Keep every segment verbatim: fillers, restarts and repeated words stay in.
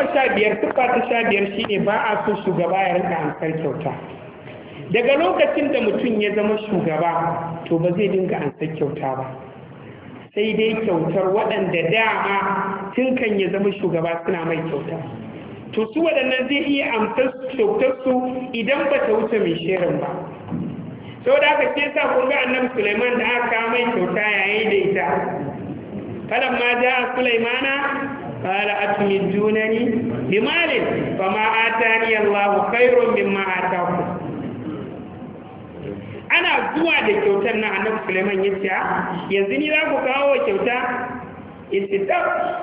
sha biyar tuffa ta sha biyar shine ba a so shugaba ya rinka amsar kyauta. Daga lokacin da mutum ya zama shugaba to ba zai dinga amsar kyauta ba, sai dai kyautar waɗanda dama tun kan ya zama shugaba suna mai kyauta. To su waɗannan zai iya amsar kyautarsu idan ba ta wuce mai shirin ba. Sau da aka ce sa kun ga annabi Sulaiman da aka mai kyauta yayi da ita. Falan ma ja Sulaimana qala atumidunani bimalin fama atani Allahu khairun mimma ataku. Ana zuwa da kyautar na annabi Sulaiman ya ce yanzu ni za ku kawo kyauta istitab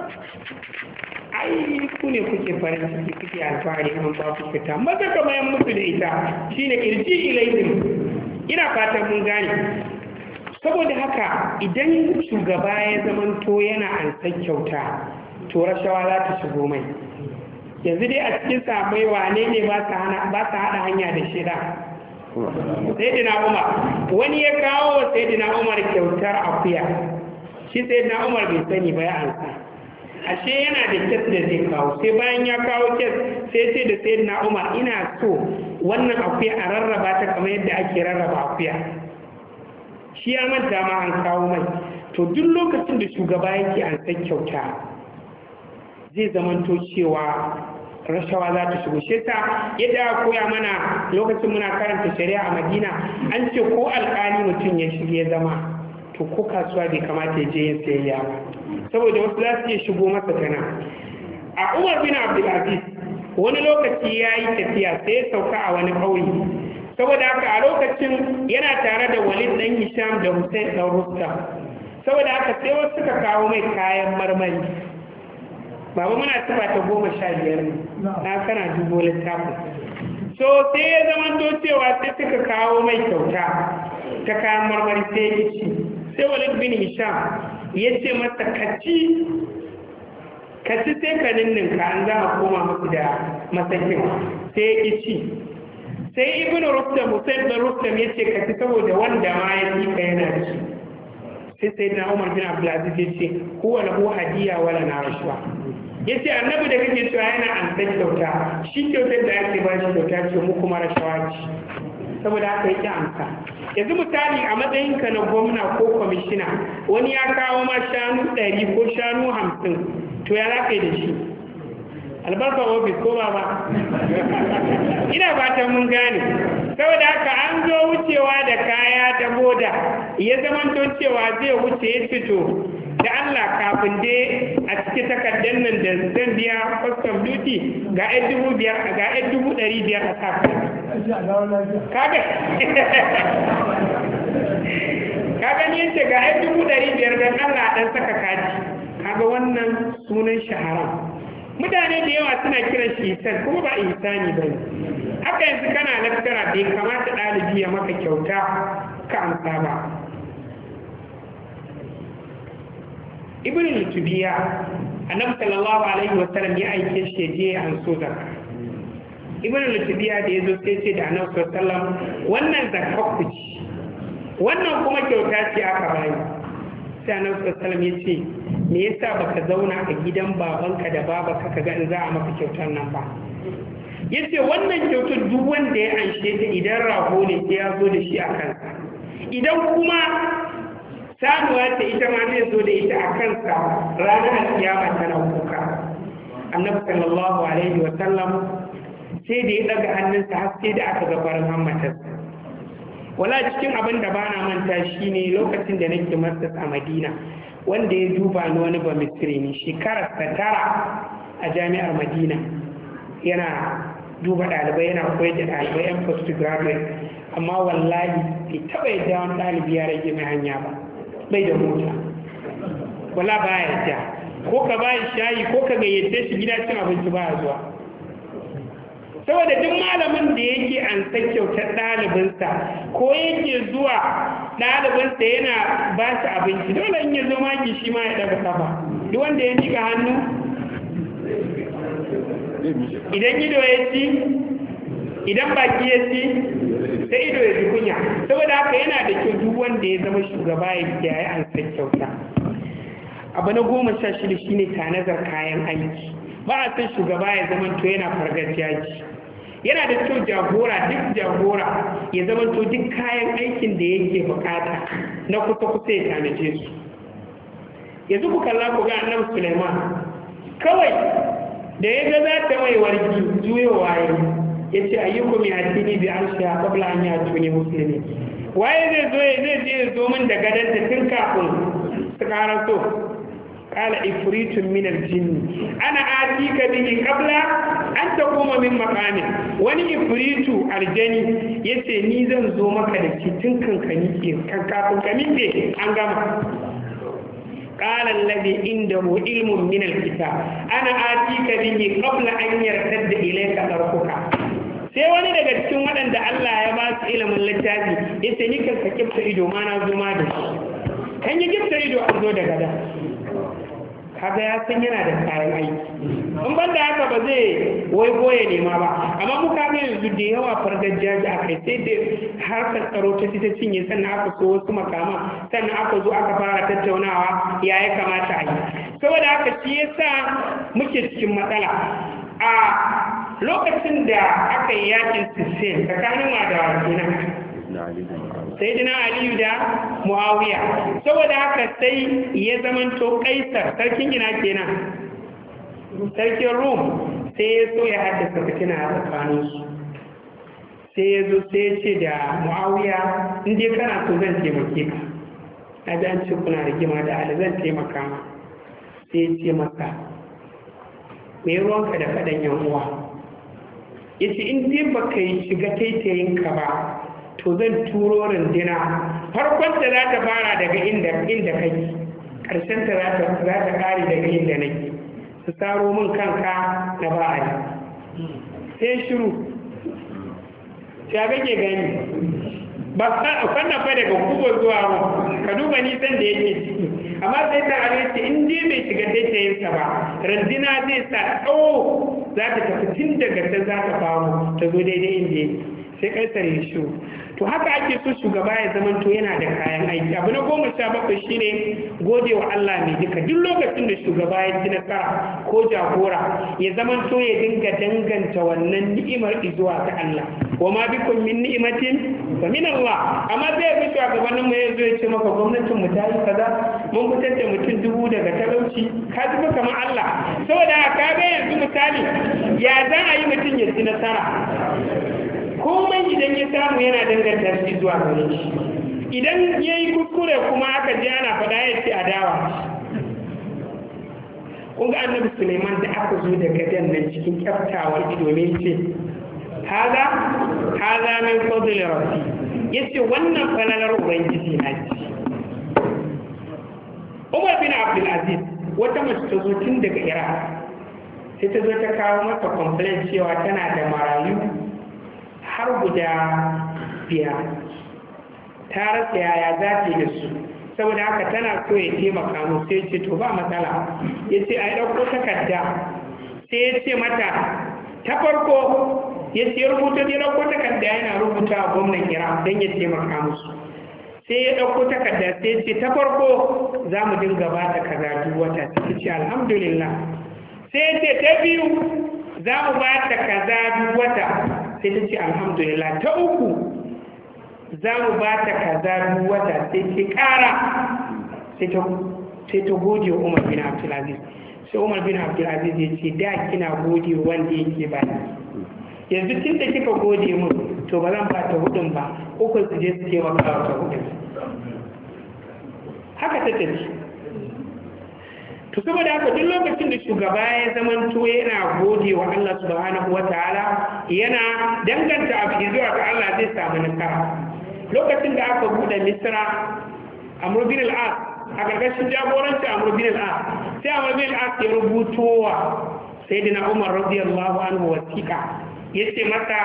ai ku ne kuke farin ciki kuke alfahari an ba ku kyauta maza ka bayan mutu da ita shine irji ilaihim. Ina fatan mun gane. Saboda haka idan shugaba ya zamanto yana ansan kyauta to rashawa za ta shigo mai. Yanzu dai a cikin sabai wane ne ba sa haɗa hanya da shida? Sayyidina Umar. Wani ya kawo wa Sayyidina Umar kyautar akuya, shi Sayyidina Umar bai sani ba ya ansa. Ashe yana da kes da zai kawo, sai bayan ya kawo kes sai ce da Sayyidina Umar ina so wannan akuya a rarraba ta kamar yadda ake rarraba akuya. Shi ya manta ma an kawo mai. To duk lokacin da shugaba yake an san kyauta zai zamanto cewa rashawa za ta shigo. Shi ta yadda aka koya mana lokacin muna karanta shari'a a Madina, an ce ko alƙali mutum ya shige zama to ko kasuwa bai kamata ya je yin sayayya ba, saboda wasu za su iya shigo masa tana. A Umar bin Abdulaziz wani lokaci ya yi tafiya sai ya sauka a wani ƙauye, saboda haka a lokacin yana tare da Walid ɗan Hisham da Hussein ɗan Rustam. Saboda haka sai wasu suka kawo mai kayan marmari. Baba muna tuba ta goma sha biyar ne, na kana dubo littafin. So sai ya zama to cewa sai suka kawo mai kyauta ta kayan marmari sai ya ci. Sai Walid bin Hisham ya ce masa kaci kaci sai ka ninninka an za a koma musu da masakin, sai ya ci. Sai Ibn Rustam Hussein bin Rustam ya ce kaci saboda wanda ma ya ci ka yana da shi. Sai sai na Umar bin Abdulaziz ya ce huwa lahu hadiya wala na rashwa. Ya ce annabi da kake cewa yana an san kyauta, shi kyautar da ake ba shi kyauta ce mu kuma rashawa ce, saboda haka yake amsa. Yanzu misali a matsayinka na gwamna ko kwamishina wani ya kawo ma shanu ɗari ko shanu hamsin, to ya za ka yi da shi? Albarka ofis ko ba ba? Ina fatan mun gane. Saboda haka an zo wucewa da kaya ta boda ya zamanto cewa zai wuce ya fito da Allah kafin dai a cikin takardar nan da zan biya custom duty ga ɗan dubu biyar ga ɗan dubu ɗari biyar a sa kaga kaga ni yace ga ɗan dubu ɗari biyar don Allah ɗan saka kaji. Kaga wannan sunan shahara. Mutane da yawa suna kiran shi ihsan kuma ba ihsani ba ne. Haka yanzu kana laftara bai kamata ɗalibi ya maka kyauta ka amsa ba. Ibn Lutubiya annabi sallallahu alaihi wa sallam ya aike shi je an so zakka. Ibn Lutubiya da yazo sai ce da annabi sallallahu alaihi wa sallam wannan zakka ku ci, wannan kuma kyauta ce aka bani. Sai annabi sallallahu alaihi wa sallam ya ce me yasa baka zauna a gidan babanka da babanka ka ga in za a maka kyautar nan ba? Yace wannan kyautar duk wanda ya anshe ta idan rago ne sai ya zo da shi a kansa, idan kuma samuwa ta ita ma zai zo da ita a kansa ranar kiyama tana kuka. Annabi sallallahu alaihi wa sallam sai da ya daga hannunsa har sai da aka ga farin hammatarsa. Wala cikin abin da bana manta shine lokacin da nake masas a Madina, wanda ya duba ni wani ba misri ne shekarar ta tara a jami'ar Madina, yana duba ɗalibai yana koyar da ɗalibai yan postgraduate, amma wallahi bai taɓa yadda wani ɗalibi ya rage mai hanya ba, bai da mota, wala ba ya yadda ko ka ba shayi ko ka gayyace shi gida cin abinci ba ya zuwa. Saboda duk malamin da yake an san kyautar ɗalibinsa ko yake zuwa ɗalibinsa yana ba shi abinci, dole in ya zo maki shi ma ya daga kafa. Duk wanda ya miƙa hannu idan ido ya ci, idan baki ya ci, sai ido ya ji kunya. Saboda haka yana da kyau duk wanda ya zama shugaba ya yi an san kyauta. Abu na goma sha shida shine tanazar kayan aiki. ba a san shugaba ya zama to yana fargajiyaji. Yana da kyau jagora duk jagora ya zama to duk kayan aikin da yake bukata na kusa kusa ya tanaje su. Yanzu ku kalla ku ga annabi Sulaiman kawai da ya ga za ta mai warki juyowa ya ce ayyukum ya tini bi arsha qabla an yatuni muslimin. Waye zai zo zai je zo min da gadanta tun kafin su karaso. Qala ifritun min al-jinn ana atika bihi qabla an taquma min maqami. Wani ifritu aljani yace ni zan zo maka da shi tun kankani ke kan kafin kamin de an gama. Qala alladhi indahu ilmun min al-kitab ana atika bihi qabla an yartadda ilayka tarfuka. Sai wani daga cikin waɗanda Allah ya ba su ilimin littafi yace ni kan ka kifta ido ma na zo ma da shi. Kan yi kifta ido an zo da gada. Kaga ya san yana da kayan aiki. In ban da haka ba zai wai goye nema ba. Amma mu kaga yanzu da yawa fargajiya a kai sai da harkar tsaro ta ci ta cinye sannan aka so wasu makama sannan aka zo aka fara tattaunawa ya ya kamata a yi. Saboda haka shi yasa muke cikin matsala. A lokacin da aka yi yakin Siffin tsakanin wa da wakilin Sayyidina Aliyu da Muawiya. Saboda haka sai ya zamanto Kaisar sarkin ina kenan sarkin Rum sai ya so ya haddasa fitina a tsakaninsu. Sai ya zo sai ya ce da Muawiya in dai kana so zan taimake ka. Na ji an ce kuna rigima da Ali zan taimaka ma. Sai ya ce masa me ruwanka da faɗan yan uwa. Ya ce in dai baka yi shiga taitayinka ba to zan turo rundina farkon ta za ta fara daga inda inda kake karshen ta za ta za ta kare daga inda nake su taro min kanka na ba'ali sai shiru ya kake gani ba fanna fa daga kubo zuwa mu ka duba nisan da yake ciki amma sai ta ce in dai bai shiga taitayinsa ba rundina zai sa tsawo za ta tafi tun daga ta za ta faru ta zo daidai inda sai kaisar ya shiru. To haka ake so shugaba ya zamanto yana da kayan aiki. Abu na goma sha bakwai shine gode wa Allah mai duka. Duk lokacin da shugaba ya ci nasara ko jagora ya zamanto ya dinga danganta wannan ni'imar zuwa ta Allah. Wa ma bikum min ni'matin fa min Allah. Amma zai bi shugabannin mu yazo ya ce maka gwamnatin mu ta yi kaza mun fitar da mutum dubu daga talauci ka ji kamar Allah. Saboda ka ga yanzu misali ya za a yi mutum ya ci nasara. Komai idan ya samu yana danganta shi zuwa gare shi. Idan ya yi kuskure kuma aka ji ana faɗa ya ce adawa. Kun ga annabi Suleiman da aka zo da gadan nan cikin kyaftawar ido ne ce haza haza min fadli rabbi yace wannan falalar ubangiji na ce. Umar bin Abdul Aziz wata mace ta zo tun daga Iraq sai ta zo ta kawo masa complaint cewa tana da marayu har guda biyar ta rasa yaya za ta yi da su saboda haka tana so ya taimaka mu sai ce to ba matsala ya ce a yi ɗauko takarda sai ya ce mata ta farko ya ce ya rubuta ya ɗauko takarda yana rubuta a gwamnan Iran don ya taimaka musu sai ya ɗauko takarda sai ya ce ta farko za mu dinga ba ta kaza duk wata ta ce alhamdulillah sai ya ce ta biyu za mu ba ta kaza duk wata sai ta ce alhamdulillah ta uku za mu ba ta kaza duk wata sai ta ƙara sai ta gode wa Umar bin Abdulaziz sai Umar bin Abdulaziz ya ce da kina gode wanda yake ba yanzu tun da kika gode mun to ba zan ba ta hudun ba uku su je su taimaka wa ta hudun haka ta tafi. To saboda haka duk lokacin da shugaba ya zamanto yana gode wa Allah subhanahu wa ta'ala yana danganta abu zuwa ga Allah zai samu nasara. Lokacin da aka buɗe Misra Amr bin al-As a gargashin jagoranci Amr bin al-As sai Amr bin al-As ya rubuto wa Sayyidina Umar radiyallahu anhu wasiqa yace mata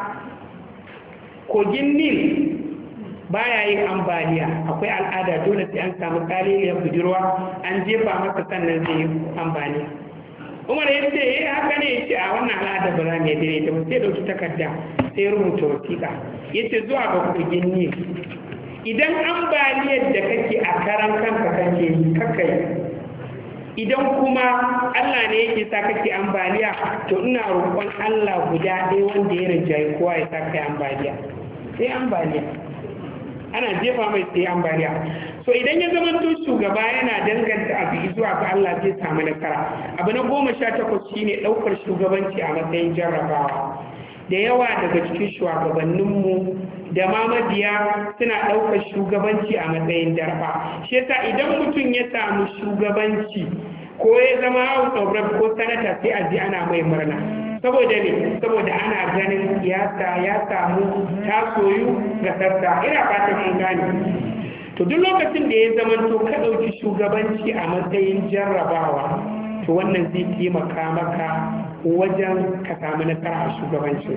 kogin Nil baya yin ambaliya akwai al'ada dole sai an samu kaliliyar budurwa an jefa masa sannan zai yi ambaliya. Umar ya ce eh haka ne ya ce a wannan al'ada ba za mu yi dare ta ba sai dauki takarda sai rubuta wasiƙa ya ce zuwa ga kogin Nil idan ambaliyar da kake a karan kanka kake yi kaka yi idan kuma Allah ne yake sa kake ambaliya to ina roƙon Allah guda ɗaya wanda ya rinjaye kowa ya sa kai ambaliya sai ambaliya ana jefa mai sai ambaliya. So idan ya zama to shugaba yana danganta abu zuwa ga Allah zai samu nasara. Abu na goma sha takwas shine ɗaukar shugabanci a matsayin jarrabawa. Da yawa daga cikin shugabanninmu da ma mabiya suna ɗaukar shugabanci a matsayin darba. Shi yasa idan mutum ya samu shugabanci ko ya zama house of rep ko sanata sai a ji ana mai murna. Saboda ne, saboda ana ganin ya samu tasoyu ga sassa. Ina fatan mun gane. To duk lokacin da ya zama to ka ɗauki shugabanci a matsayin jarrabawa, to wannan zai taimaka maka wajen ka samu nasara a shugabanci.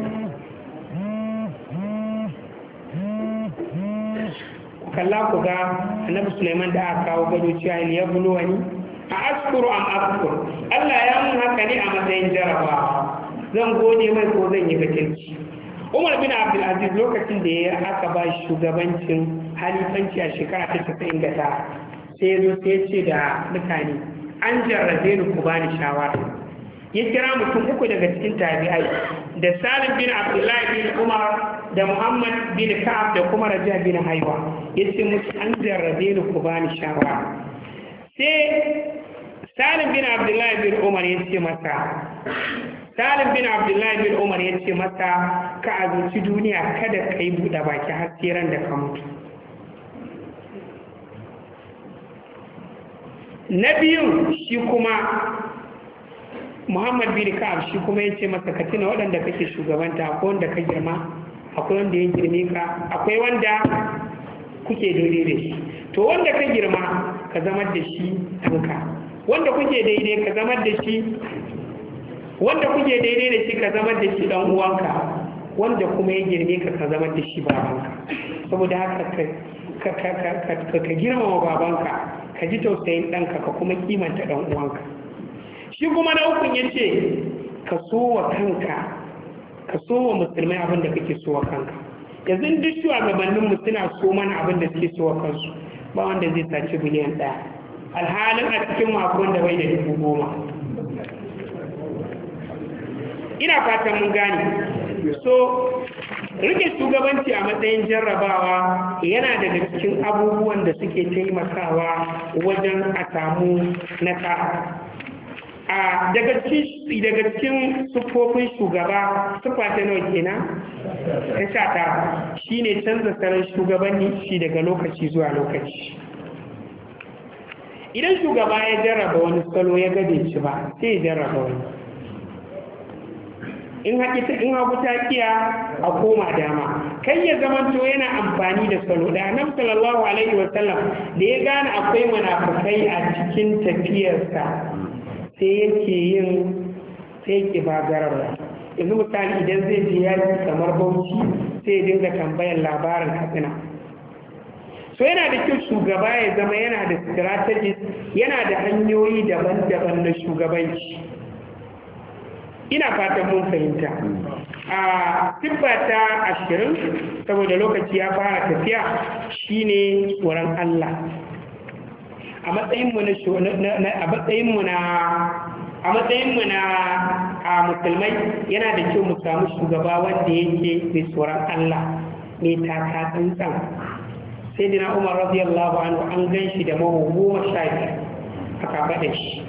Ku kalla ku ga Annabi Sulaiman da aka kawo gado cewa ya bulo wani a askuru am askur. Allah ya mun haka ne a matsayin jarrabawa. Zan gode mai ko zan yi bakirci. Umar bin Abdul Aziz lokacin da ya aka ba shugabancin halifanci a shekara ta casa'in da tara sai ya zo sai ya ce da mutane an jarrabe ni ku bani shawara. Ya kira mutum uku daga cikin tabi'ai da Salim bin Abdullahi bin Umar da Muhammad bin Ka'ab da kuma Raja bin Haiwa. Ya ce musu an jarrabe ni ku bani shawara. Sai Salim bin Abdullahi bin Umar ya ce masa Salim bin Abdullahi bin Umar ya ce masa ka azurci duniya kada ka yi buɗe baki har sai ran da ka mutu. Na biyun shi kuma Muhammad bin Ka'ab shi kuma ya ce masa ka tuna waɗanda kake shugabanta akwai wanda ka girma akwai wanda ya girme ka akwai wanda kuke daidai da shi to wanda ka girma ka zama da shi ɗanka wanda kuke daidai ka zama da shi wanda kuke daidai da shi ka zama da shi ɗan uwanka wanda kuma ya girme ka ka zama da shi babanka. Saboda haka ka girmama babanka ka ji tausayin ɗanka ka kuma kimanta ɗan uwanka. Shi kuma na ukun ya ce ka so wa kanka ka so wa musulmai abin da kake so wa kanka. Yanzu duk shugabanninmu suna so mana abin da suke so wa kansu ba wanda zai saci biliyan ɗaya alhalin a cikin makon da bai da dubu goma. Ina fatan mun gane. So rike shugabanci a matsayin jarrabawa yana daga cikin abubuwan da suke taimakawa wajen a samu nasara. A daga cikin siffofin shugaba siffa ta nawa kenan ta sha tara shine canza salon shugabanni shi daga lokaci zuwa lokaci. Idan shugaba ya jarraba wani salo ya gade shi ba sai ya jarraba wani. In hagu ta kiya a koma dama kai ya zamanto yana amfani da salo da Annabi sallallahu alaihi wasallam da ya gane akwai munafukai a cikin tafiyarsa sai yake yin sai yake bagararwa. Yanzu misali idan zai je yaki kamar Bauchi sai ya dinga tambayar labarin Katsina. So yana da kyau shugaba ya zama yana da strategies, yana da hanyoyi daban-daban na shugabanci. Ina fatan mun fahimta. A siffa ta ashirin saboda lokaci ya fara tafiya shine tsoron Allah. A matsayinmu na a matsayinmu na a matsayinmu na a musulmai yana da kyau mu samu shugaba wanda yake mai tsoron Allah mai taka tsantsan. Sai dina Umar radiyallahu anhu an gan shi da mahu goma sha biyu aka faɗa shi.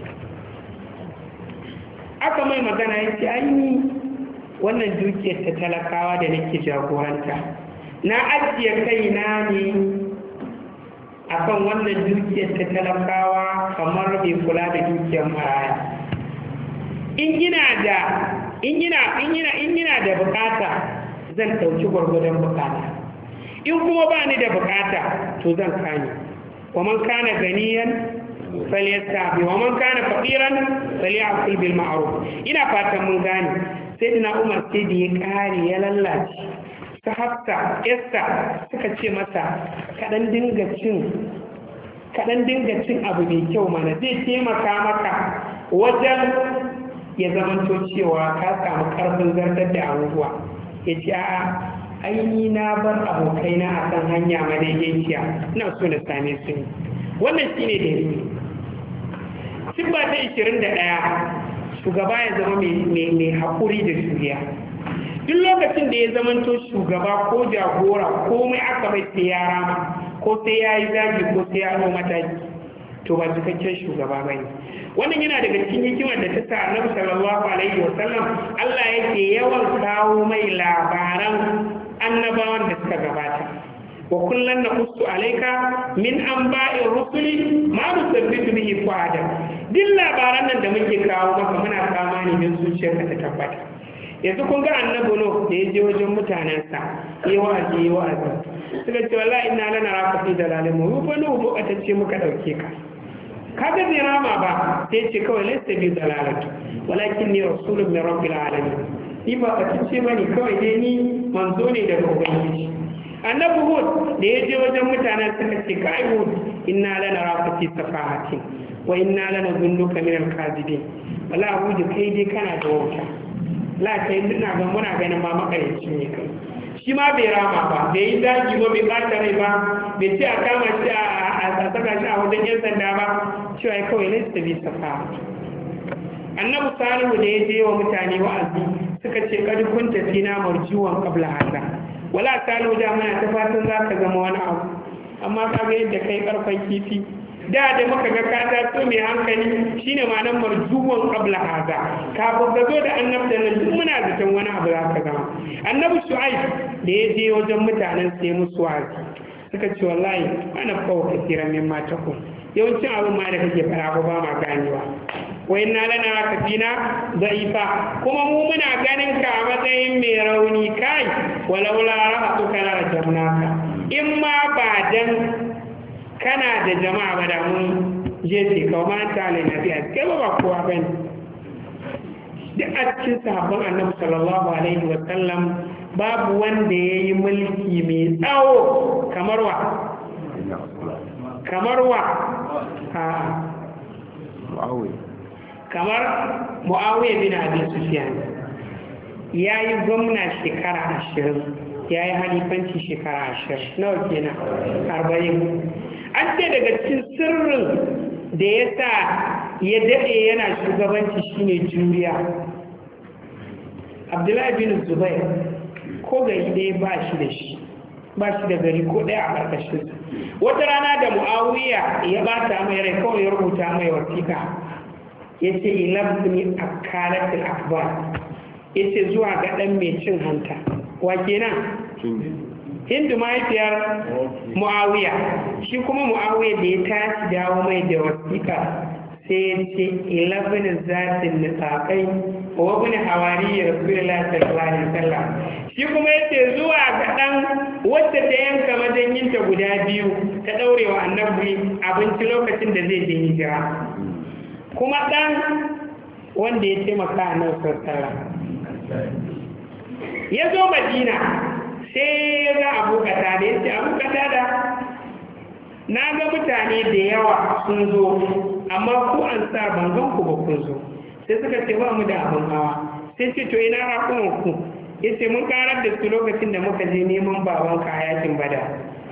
Aka mai magana ya ce aini wannan dukiyar ta talakawa da nake jagoranta na ajiye kaina ne akan wannan dukiyar ta talakawa kamar bai kula da dukiyar maraya. In ina da in ina in ina in ina da bukata zan dauki gwargwadon bukata, in kuma ba ni da bukata to zan kame. Wa man kana ganiyan falyastabi wa man kana faqiran falyakul bil ma'ruf. Ina fatan mun gane. Sai dina Umar sai da ya kare ya lallace. Ta hafta Esther suka ce masa kaɗan dinga cin kaɗan dinga cin abu mai kyau mana zai taimaka maka wajen ya zamanto cewa ka samu ƙarfin zartar da abubuwa. Ya ce a'a aini na bar abokaina a kan hanya madaidaiciya ina so na same su ne. Wannan shine dalili. siffa ta ishirin da ɗaya shugaba ya zama mai haƙuri da juriya. Duk lokacin da ya zamanto shugaba ko jagora komai aka bai sai ya rama ko sai ya yi zagi ko sai ya ɗau mataki, to ba cikakken shugaba ba ne. Wannan yana daga cikin hikimar da ta sa Annabi sallallahu alaihi wasallam Allah yake yawan kawo mai labaran annabawan da suka gabata. Wa kullun naqussu alayka min anba'ir rusuli ma nusabbitu bihi fu'adak. Duk labaran nan da muke kawo maka muna kama ne don zuciyarka ta tabbata. Yanzu kun ga annabi no da ya je wajen mutanensa yi wa'azi yi wa'azi suka ce wallahi inna lana raka fi dalalin mu fa no mu ce muka dauke ka kaga bai rama ba sai ce kawai laysa bi dalalatu walakin ni rasulun min rabbil alamin ni ba ka ce bane kawai dai ni manzo ne daga ubangiji. Annabi Hud da ya je wajen mutanen suka ce kai Hud inna lana raka fi safahatin wa inna lana zunnuka min al-kadhibin wala Hud kai dai kana da wauta la kai ina ga muna ganin ma makarici ne kai. Shi ma bai rama ba bai yi zagi ba bai bata rai ba bai ce a kama shi a saka shi a wajen yan sanda ba cewa ya kawai nesa ta bi safa. Annabi Salihu da ya je wa mutane wa'azi suka ce kadi kun tafi na marjuwan qabla hada wala Salihu da mana ta fatan za ka zama wani abu amma ka ga yadda kai karfan kifi da da muka ga ka taso mai hankali shine ma'anar marjuwan qabla hada kafin ka zo da annabta nan duk muna zaton wani abu za ka zama. Annabi Shu'aib da ya je wajen mutanen sai musu wa'azi suka ce wallahi ana kawo kasiran min matakum yawancin abin ma da kake fara ba ba ma ganewa wa inna lana kafina da'ifa kuma mu muna ganin ka a matsayin mai rauni kai walaula rahatuka la jamnaka in ma ba dan kana da jama'a ba da mun jefe kawo mata ne na biya kai ba kowa ba ne. Duk a cikin sahabban annabi sallallahu alaihi wa sallam babu wanda ya yi mulki mai tsawo kamar wa kamar wa a kamar Muawiya bin Abi Sufyan ya yi gwamna shekara ashirin ya yi halifanci shekara ashirin nawa kenan arba'in. An ce daga cikin sirrin da ya sa ya daɗe yana shugabanci shine juriya. Abdullahi bin Zubair ko gari ɗaya ba shi da shi ba shi da gari ko ɗaya a ƙarƙashinsa. Wata rana da Muawiya ya bata mai rai kawai ya rubuta mai wasiƙa ya ce ilabni akalatul akbar ya ce zuwa ga ɗan mai cin hanta wa kenan Hindu mahaifiyar Muawiya shi kuma Muawiya da ya tashi dawo mai da wasiƙa sai ya ce ilabin zatin nitsaƙai wa wabin hawari ya rasulullah sallallahu alaihi wasallam shi kuma ya ce zuwa ga ɗan wadda ta yanka majanyinta guda biyu ta ɗaurewa annabi abinci lokacin da zai je hijira kuma ɗan wanda ya taimaka a nan sassara ya zo Madina sai ya ga abokata da ya ce abokata da na ga mutane da yawa sun zo amma ku an sa bangan ku ba kun zo sai suka ce ba mu da abin hawa sai ce to ina rakunan ku ya ce mun karar da su lokacin da muka je neman baban ka a yakin bada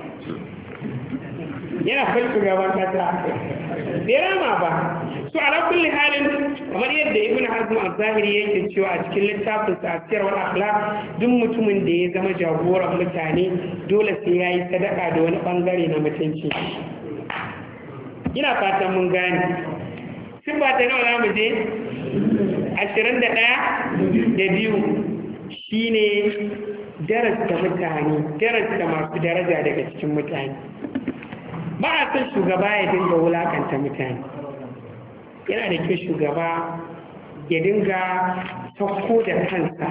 yana falsu gaban kasa bai rama ba. So ala kulli halin kamar yadda Ibn Hazm al-Zahiri yake cewa a cikin littafin Tafsir wal Akhlaq duk mutumin da ya zama jagoran mutane dole sai yayi sadaka da wani bangare na mutunci. Ina fatan mun gane. Sun ba ta nawa zamu je ashirin da ɗaya da biyu shine darasta mutane, darasta masu daraja daga cikin mutane. Ba a san shugaba ya dinga wulakanta mutane. Yana da kyau shugaba ya dinga sauko da kansa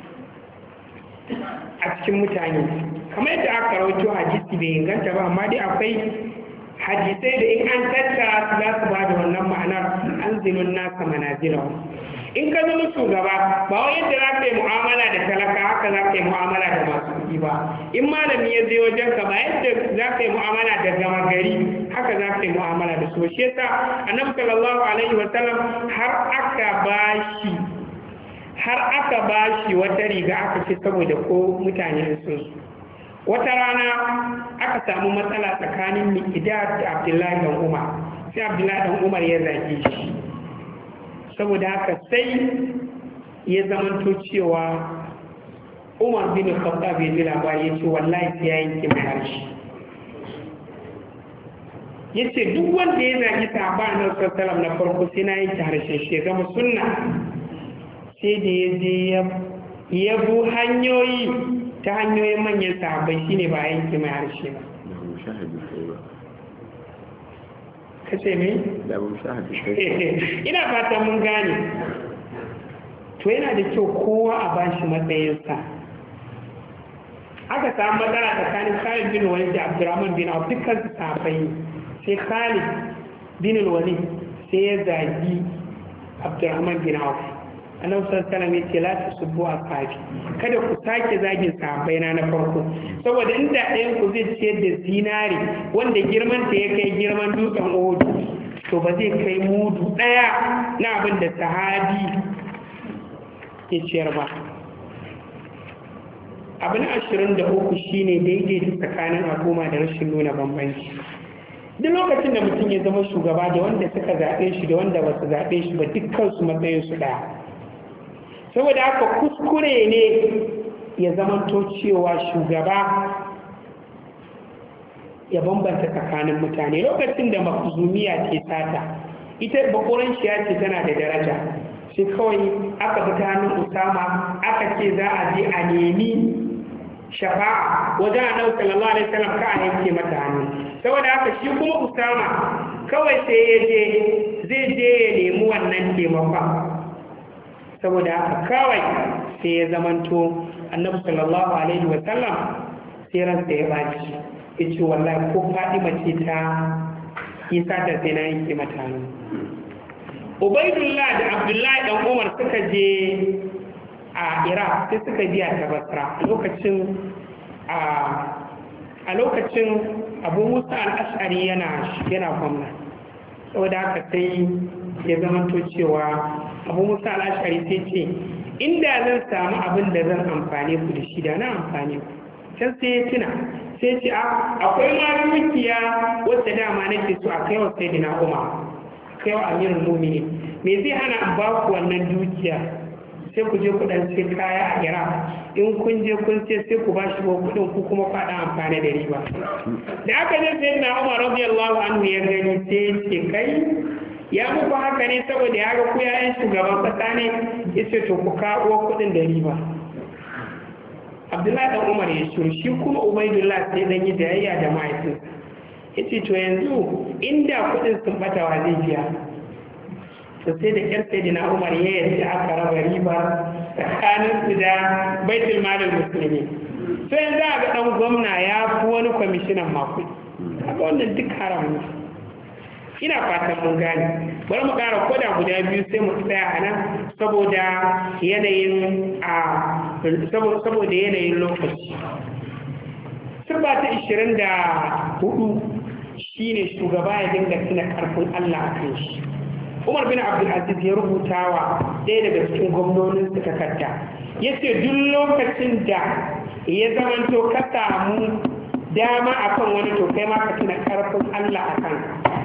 a cikin mutane kamar yadda aka rawaito hadisi bai inganta ba amma dai akwai hadisai da in an tattara su za su ba da wannan ma'anar an zinun nasa manazilahu. In ka zama shugaba ba wai yadda za ka yi mu'amala da talaka haka za ka yi mu'amala da masu kuɗi ba. In malami ya zai wajen ka ba yadda za ka yi mu'amala da gama gari haka za ka yi mu'amala da su. Shi yasa annabi sallallahu alaihi wa sallam har aka bashi har aka bashi wata riga aka ce saboda ko mutane sun su. Wata rana aka samu matsala tsakanin Miqdad da Abdullahi dan Umar. Sai Abdullahi dan Umar ya zage shi. saboda haka sai ya zamanto cewa Umar bin Khattab ya ji labari ya ce wallahi sai ya yanke mai harshe. Ya ce duk wanda ya zagi sahaba na sallallahu na farko sai na yanke harshen shi ya zama sunna. Sai da ya je ya bu hanyoyi ta hanyoyin manyan sahabbai shine ba yanke mai harshe ba. Kace me? Ina fatan mun gane. To yana da kyau kowa a bashi matsayinsa. Aka samu matsala tsakanin Khalid bin Walid da Abdurrahman bin Auf, dukkan su sahabbai. Sai Khalid bin Walid sai ya zagi Abdurrahman bin Auf. Annabi sallallahu alaihi wasallam ya ce la tasubbu ashabi, kada ku sake zagin sahabbai na na farko, saboda inda ɗayan ku zai ciyar da zinari wanda girman ta ya kai girman dutsen Uhud, to ba zai kai mudu ɗaya na abin da sahabi ya ciyar ba. Abu na ashirin da uku shine daidaita tsakanin al'umma da rashin nuna bambanci. Duk lokacin da mutum ya zama shugaba, da wanda suka zaɓe shi da wanda ba su zaɓe shi ba, dukkan su matsayin su ɗaya. Saboda haka kuskure ne ya zamanto cewa shugaba ya bambanta tsakanin mutane. Lokacin da makhzumiya ke sata, ita bakoran shi ya ce tana da daraja, sai kawai aka bi ta hannun Usama aka ce za a je a nemi shafa'a wajen Annabi sallallahu alaihi wasallam ka a yanke mata hannu. Saboda haka shi kuma Usama kawai sai ya je zai je ya nemi wannan taimakon. Saboda haka kawai sai ya zamanto Annabi sallallahu alaihi wasallam sai ransa ya baci, ya ce wallahi ko Fatima ce ta yi sata sai na yanke mata hannu. Ubaidullah da Abdullahi dan Umar suka je a Iraq, sai suka biya ta Basra a lokacin a lokacin Abu Musa al-Ash'ari yana yana gwamna. Saboda haka sai ya zamanto cewa Abu Musa al-Ash'ari sai ce inda zan samu abin da zan amfane ku da shi da na amfane ku. Can sai ya tuna sai ce akwai ma dukiya wacce dama nake so a kai wa Sayyidina Umar, kai wa Amirul Mu'minin, me zai hana in ba ku wannan dukiya, sai ku je ku dan sai kaya a Iraq, in kun je kun ce sai ku ba shi kuɗin ku kuma faɗa amfani da riba. Da aka je sai na Umar radiyallahu anhu ya gani sai ya ce kai ya muku haka ne saboda ya ga ku yayin shugaban kasa ne, ya ce to ku kawo kuɗin da riba. Abdullahi dan Umar ya shiru, shi kuma Ubaidullah sai dan yi jayayya da mahaifinsa. Ya ce to yanzu inda kuɗin sun bata wa zai biya. To sai da ƙyar sai na Umar ya yarda aka raba riba tsakanin su da baitul malin musulmi. So yanzu a ga ɗan gwamna ya fi wani kwamishinan makudi. Haka wannan duk haram ne. Ina fatan mun gane. Bari mu ƙara koda guda biyu sai mu tsaya a nan saboda yanayin a saboda yanayin lokaci. Sirba ta ishirin da hudu shine shugaba ya dinga tuna ƙarfin Allah a kan shi. Umar bin Abdulaziz ya rubuta wa ɗaya daga cikin gwamnonin su takarda, ya ce duk lokacin da ya zamanto ka samu dama akan wani to kai ma ka tuna ƙarfin Allah a kan.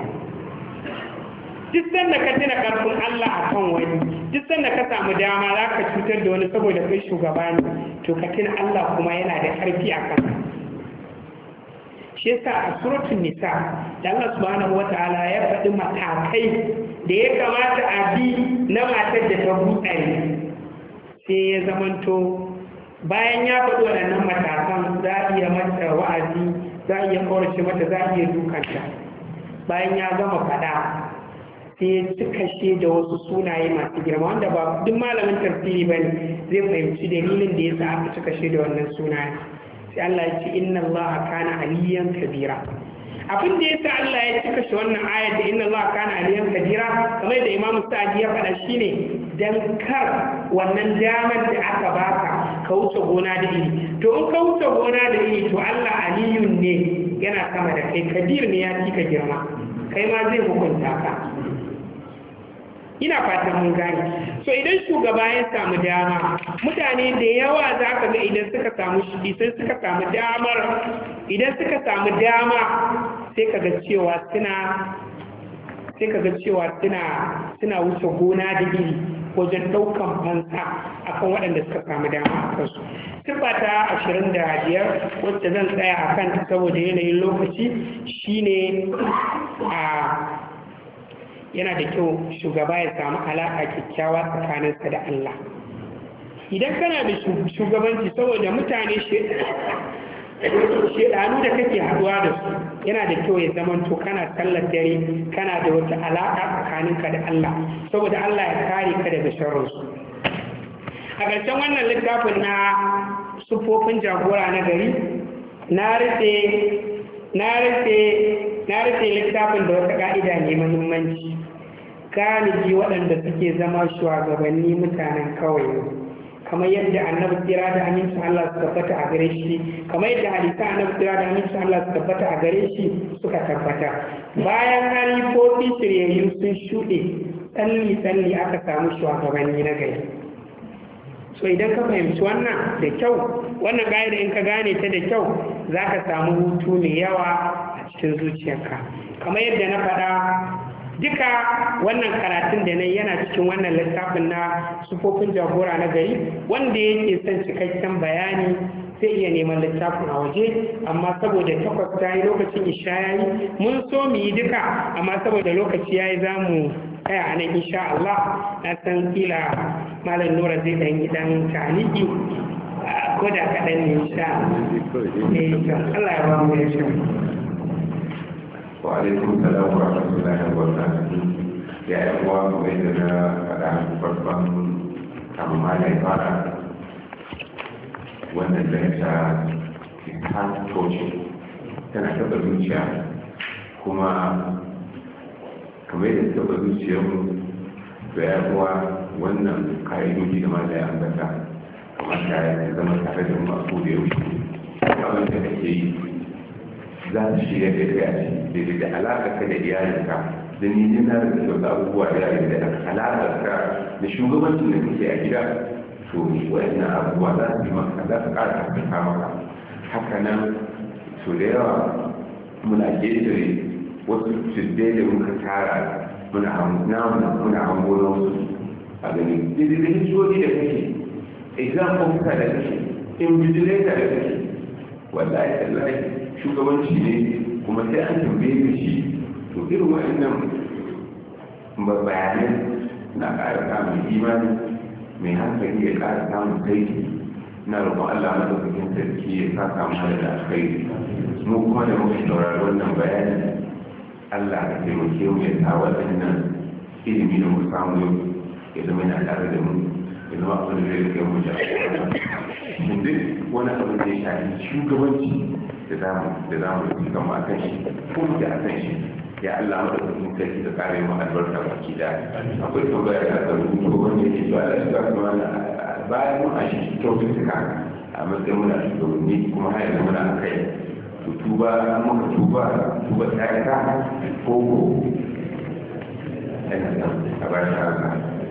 Duk sanda ka tuna ƙarfin Allah a kan wani, duk sanda ka samu dama za ka cutar da wani saboda kai shugaba ne, to ka tuna Allah kuma yana da ƙarfi a kan. Shi yasa a suratul nisa da Allah subhanahu wataala ya faɗi matakai da ya kamata a bi na matar da ta buɗe, sai ya zamanto bayan ya faɗi waɗannan matakan za a iya mata wa'azi, za a iya kawarce mata, za a iya dukanta. Bayan ya gama faɗa sai ya cika shi da wasu sunaye masu girma wanda ba duk malamin tafsiri ba ne zai fahimci dalilin da ya sa aka cika shi da wannan sunaye. Sai Allah ya ce inna Allah kana aliyan kabira. Abin da yasa Allah ya cika shi wannan ayat da inna Allah kana aliyan kabira, kamar da Imam Sa'di ya faɗa shine dan kar wannan damar da aka baka ka wuce gona da iri. To in ka wuce gona da iri to Allah aliyun ne, yana sama da kai, kabir ne, ya ci ka girma, kai ma zai hukunta ka. Ina fatan mun gane. So idan shugaba ya samu dama, mutane da yawa za ka ga idan suka samu shi sai suka samu damar idan suka samu dama sai ka ga cewa suna sai ka ga cewa suna suna wuce gona da iri wajen ɗaukan fansa akan waɗanda suka samu dama a kansu. Siffa ta ashirin da biyar wacce zan tsaya a kan saboda yanayin lokaci shine a yana da kyau shugaba ya samu alaƙa kyakkyawa tsakaninsa da Allah. Idan kana da shugabanci, saboda mutane shedanu da kake haduwa da su, yana da kyau ya zamanto kana sallar dare kana da wata alaƙa tsakaninka da Allah, saboda Allah ya kare ka daga sharrinsu. A ƙarshen wannan littafin na sufofin jagora na gari, na rufe na rufe na rufe littafin da wata ƙa'ida ne muhimmanci. Galibi waɗanda suke zama shugabanni mutanen kawai, kamar yadda annabi tsira da amincin Allah su tabbata a gare shi kamar yadda hadisan annabi tsira da amincin Allah su tabbata a gare shi suka tabbata. Bayan halifofi shiryayyu sun shuɗe, tsalli tsalli aka samu shugabanni na gari. So idan ka fahimci wannan da kyau, wannan ƙa'ida in ka gane ta da kyau, za ka samu hutu mai yawa a cikin zuciyarka. Kamar yadda na faɗa, duka wannan karatun da na yana cikin wannan littafin na sufofin jagora na gari. Wanda yake son cikakken bayani sai iya neman littafin a waje, amma saboda takwas ta yi lokacin isha ya yi, mun so mu yi duka, amma saboda lokaci ya yi za mu tsaya a nan insha Allah. Na san kila malam Nura zai ɗan yi ɗan taliki ko da kaɗan ne insha Allah. Ya ba mu ya shi. Wa'alaikun salam wa rahmatullahi wa barakatuh. Ya yi kuwa kuma yadda na faɗa farkon kamar da ya fara wannan lanta ta toshe tana taɓa zuciya, kuma kamar yadda taɓa zuciyarmu da ya kuwa wannan ka'idoji da mata ya ambata kamar ta ya zama tare da masu da yaushe abin da kake yi za su shirya da ya ce da alaƙa ka da iyalinka da ni jin na da wasu abubuwa da yare da alaƙa ka da shugabancin da kake a gida, to wayannan abubuwa za su yi maka, za su ƙara haskaka maka. Haka nan to da yawa muna ƙetare wasu tuddai da muka tara muna muna hango na wasu a gani daidai da hijjoji da kake, exam officer da kake, invigilator da kake, wallahi tallahi shugabanci ne, kuma sai an tambaye ka shi. To irin waɗannan bayanai na ƙara samun imani mai hankali ya ƙara samun saiti. Na roƙon Allah madaukakin sarki ya sa samu hada da alkhairi. Mu kuma da muka saurari wannan bayani, Allah ka taimake mu ya sa waɗannan ilimi da mu samu yau ya zama yana tare da mu, ya zama abin da zai rike mu da duk wani abin da ya shafi shugabanci da zamu da zamu yi kama a kan shi ko da a kan shi. Ya Allah mu da cikin sarki da kare mu albarka baki da. Akwai tambaya da aka rubuto wanda yake cewa Allah ya ba mu bayan mun ashi kyaututtuka a matsayin muna shugabanni kuma har yanzu muna kai. To tuba muka tuba tuba tsarika ko ko yana da a bayan haka.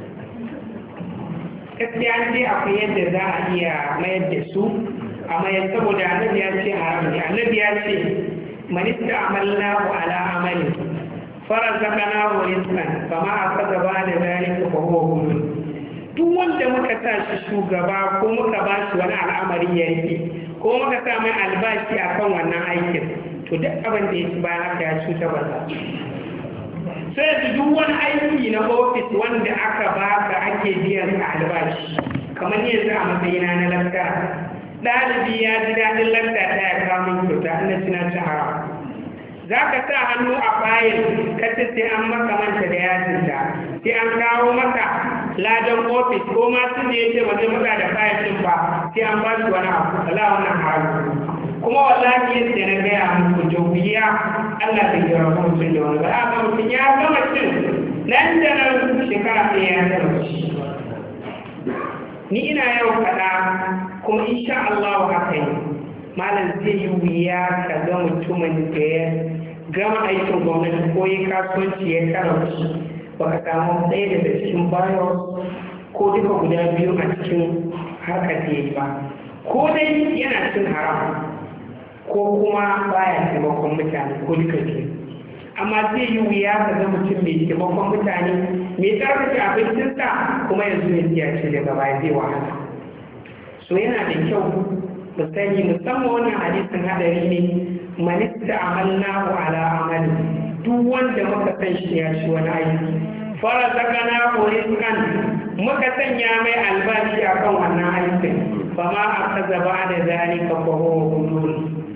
Gaskiya ce akwai yadda za a iya mayar da su, amma ya saboda annabi ya ce haram ne. Annabi ya ce man ista'malnahu ala amali farazaqnahu rizqan fama akaza ba'da zalika fa huwa ghulul. Duk wanda muka sa shi shugaba ko muka ba shi wani al'amari ya rike ko muka sa mai albashi akan wannan aikin, to duk abin da ya ci bayan haka ya cuta ba za. Sai duk wani aiki na ofis wanda aka baka ake biyan ka albashi, kamar yanzu a matsayina na lakta, ɗalibi ya ji daɗin lakta ta ya kamun kyauta ina cina ci haram. Za ka sa hannu a fayil ka ce sai an maka manta da yazinta, sai an kawo maka ladan ofis ko ma sun da ya ce wajen maka da fayil ɗin ba sai an ba su wani abu, Allah wannan haram. Kuma wallahi yadda na gaya muku jauhiya Allah da jira mutum da wani ba a ga mutum ya gama cin nan da nan shekara ɗaya ya gama ci. Ni ina yau faɗa kuma insha Allah haka yi, malam zai yi wuya ka ga mutumin da ya gama aikin gwamnati ko yi kasuwanci ya karanci ba ka samu ɗaya daga cikin virus ko duka guda biyu a cikin harkar da ya yi ba. Ko dai yana cin haram ko kuma baya taimakon mutane ko duka biyu. amma zai yi wuya ka ga mutum mai taimakon mutane mai tsarkake abincinsa kuma yanzu ya tsiyace daga baya zai wahala. So yana da kyau mu sani musamman wannan hadisin hadari ne, manista amalnahu ala amali, duk wanda muka san shi ya ci wani aiki fara zakana ko rizqan muka sanya mai albashi akan wannan aikin fa ma akaza ba da zalika fa huwa hudud.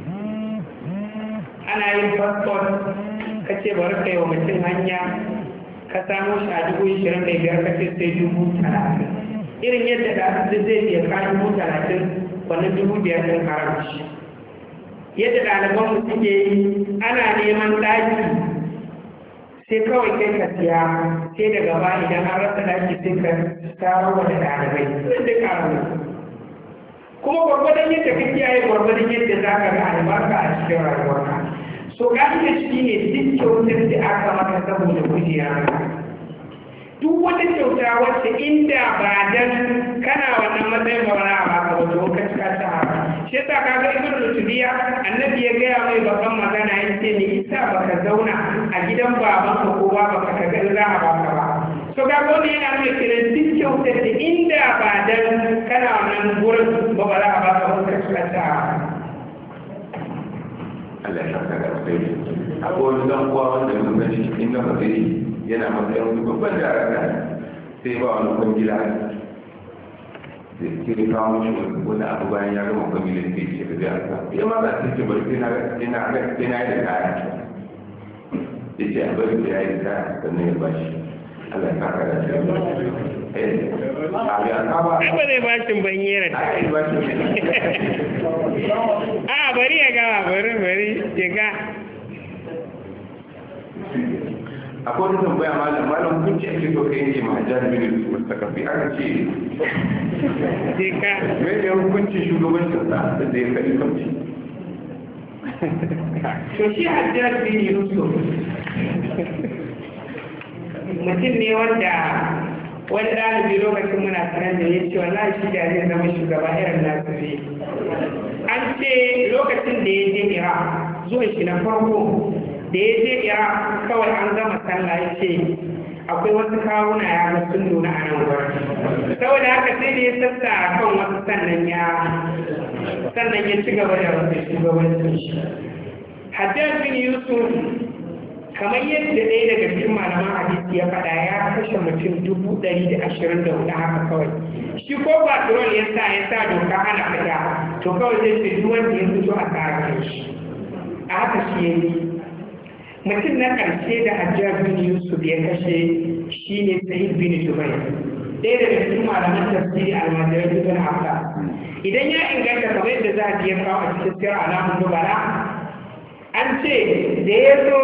Ana yin passport kace bari kai wa mutum hanya ka samu shi a dubu ishirin da biyar kace sai dubu talatin, irin yadda da zai iya kawo dubu talatin wannan dubu biyar ɗin haramci. Yadda ɗaliban mu suke yi ana neman ɗaki sai kawai kai ka siya, sai daga ba idan an rasa ɗaki sai ka taro wa da ɗalibai sai duk ƙarfi. Kuma gwargwadon yadda ka kiyaye gwargwadon yadda za ka ga albarka a cikin rayuwarka. So ƙa'idar shi ne duk kyautar da aka maka saboda kujera. Duk wata kyauta wacce inda ba dan kana wannan matsayin ba wani a baka ba to ka cika ta haka. Shi yasa kaga Ibn Lutubiya annabi ya gaya mai bakan magana ya ce ni isa baka zauna a gidan babanka ko babanka ka ga za a baka ba. So kaga wani yana nuna kiran duk kyautar da inda ba dan kana wannan gurin ba ba za a baka ba ka cika ta haka. Allah ya saka da sai akwai wani dan uwa wanda mun gani inda ba zai yana matsayin wani babban jaraka sai ba wani kwangila da ke kawo shi wani abu bayan ya gama kwangila da ke ce da zai asa ya ma za su ce bari sai na yi da kaya ya ce a bari da ya yi da kaya sannan ya ba shi Allah ya kaka da shi a biya ka ba ba zai bashin ban yi rata a bari ya gama bari bari ya ga akwai wani tambaya malam malam kun ce ake so kai ne mahajjar bin mustaqafi aka ce dika me ne hukuncin shugabancin sa da zai kai kanci to shi hajjar bin yusuf mutum ne wanda wani ɗalibi lokacin muna sanar da ya ce wallahi shi da zai zama shugaba irin nasu ne. An ce lokacin da ya je Iraq zuwa shi na farko da ya je Iraq kawai an gama sallah ya ce akwai wasu kawuna ya ga sun nuna a nan gwar. Saboda haka sai da ya sassa a kan wasu sannan ya sannan ya ci gaba da wasu shugabancin shi. Hajjar bin Yusuf kamar yadda ɗaya daga cikin malaman hadisi ya faɗa ya kashe mutum dubu ɗari da ashirin da hudu haka kawai shi ko patrol ya sa ya sa doka hana fita to kawai zai ce duk wanda ya fito a tsara kai shi a haka shi ya yi mutum na ƙarshe da Hajjaj bin Yusuf ya kashe shi ne Sa'id bin Jubair ɗaya daga cikin malaman tafsiri almajirai ibn Abbas idan ya inganta kamar yadda za a je kawo a cikin sirr alamun dubara an ce da ya zo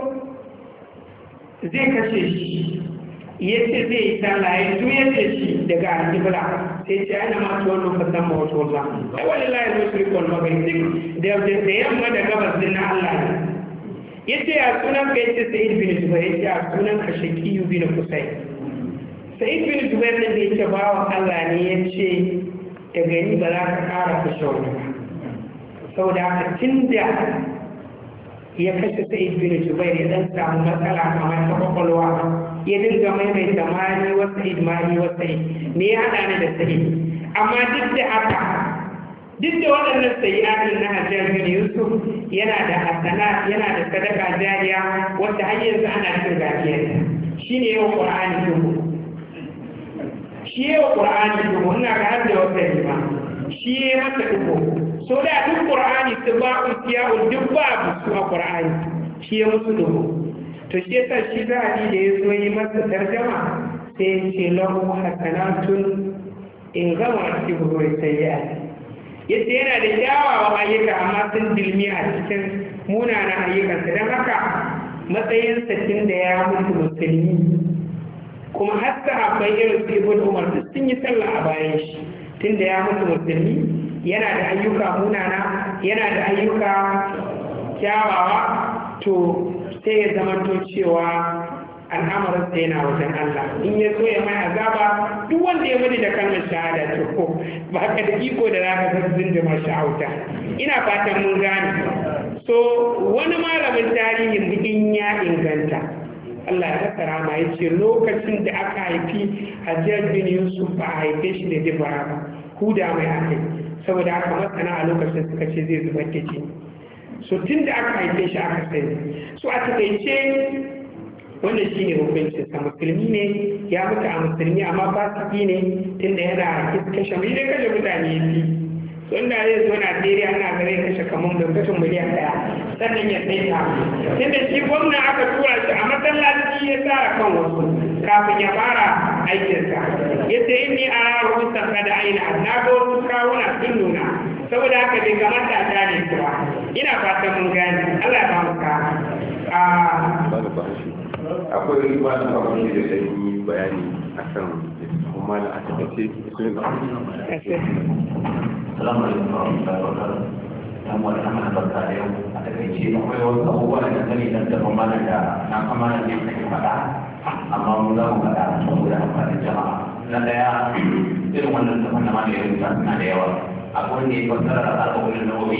zai kashe shi ya ce zai yi sallah ya juya ce shi daga aljibla sai ce ana masu wani fasan ma wato Allah ai wani layi zo su rikon magaitik da yamma da gabas din na Allah ne ya ce a sunan ka ya ce sa'id bin jubair ya ce a sunan ka shakiyu bin kusai sa'id bin jubair da ya ce bawan Allah ne ya ce da gani ba za ka kara kashe wani ba saboda haka tun da ya kashe Sa'id bin Jubair ya dan samu matsala kamar ta kwakwalwa ya dinga maimaita mali wa Sa'id mali wa Sa'id me ya hada ni da Sa'id amma duk da haka duk da waɗannan sayi'atin na Hajjaj bin Yusuf yana da hasana yana da sadaka jariya wanda har yanzu ana cin gajiyar shine yawan Qur'ani dubu shi yawan Qur'ani dubu ina ga har da wata rima shi ya mata dubu so da duk Qur'ani su ba usiya'u duk babu su a Qur'ani shi ya musu dubu to shi yasa shi zahabi da ya zo yi masa tarjama sai ya ce lahu hasanatun in gama a cikin hukumar sayyi'a yadda yana da kyawawan ayyuka amma sun dilmi a cikin munanan ayyukansa don haka matsayin sakin da ya mutu musulmi kuma hatta akwai irin su ibn umar duk sun yi sallah a bayan shi tun da ya mutu musulmi yana da ayyuka munana yana da ayyuka kyawawa to sai ya zama to cewa al'amarin sai yana wajen Allah in ya so ya mai azaba duk wanda ya mutu da kalmar shahada to ko ba ka da iko da zaka san zindima shi auta ina fatan mun gane so wani malamin tarihin in ya inganta Allah ya rasa rama ya ce lokacin da aka haifi Hajjaj bin Yusuf ba a haife shi da dibara ba huda mai aka saboda haka masana a lokacin suka ce zai zubar da jini so tun da aka haife shi aka sani so a takaice wannan shi ne hukuncinsa musulmi ne ya mutu a musulmi amma fasiki ne tun da yana kashe mai dai kashe mutane ya fi so inda zai zo Najeriya ana ga zai kashe kamar mutum miliyan ɗaya sannan ya tsaye ta tun da shi gwamna aka tura shi a masallaci ya tsara kan wasu kafin ya fara aikinsa ya ce inni a rusa kada aina na ga wasu kawuna sun nuna saboda haka bai kamata a gane cewa ina fatan mun gane Allah ya ba mu ka akwai ba da kawai da zai yi bayani akan kuma da aka tace sun ga Assalamu alaikum warahmatullahi wabarakatuh. Yang buat nama berkah yang ada kecil, akwai wasu abubuwa da gani dan da kuma da na kama da ne kai fada amma mun za mu fada saboda amfanin jama'a. Na daya irin wannan tafan da malai rubuta suna da yawa. Akwai ne fassara da alƙawarin nawawi